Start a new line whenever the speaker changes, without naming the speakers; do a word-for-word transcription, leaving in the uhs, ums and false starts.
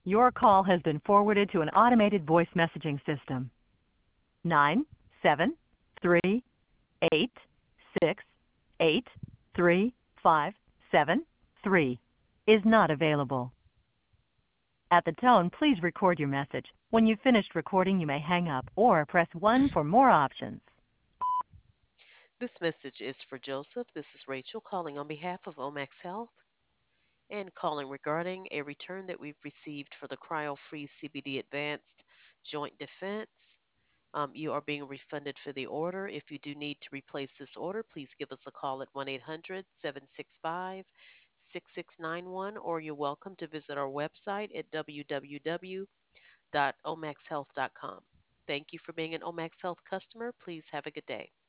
Your call has been forwarded to an automated voice messaging system. Nine seven three eight six eight three five seven three is not available. At the tone, please record your message. When you've finished recording, you may hang up or press one for more options.
This message is for Joseph. This is Rachel calling on behalf of Omax Health and calling regarding a return that we've received for the cryo-free C B D Advanced Joint Defense. Um, you are being refunded for the order. If you do need to replace this order, please give us a call at one eight hundred seven six five six six nine one, or you're welcome to visit our website at w w w dot omax health dot com. Thank you for being an Omax Health customer. Please have a good day.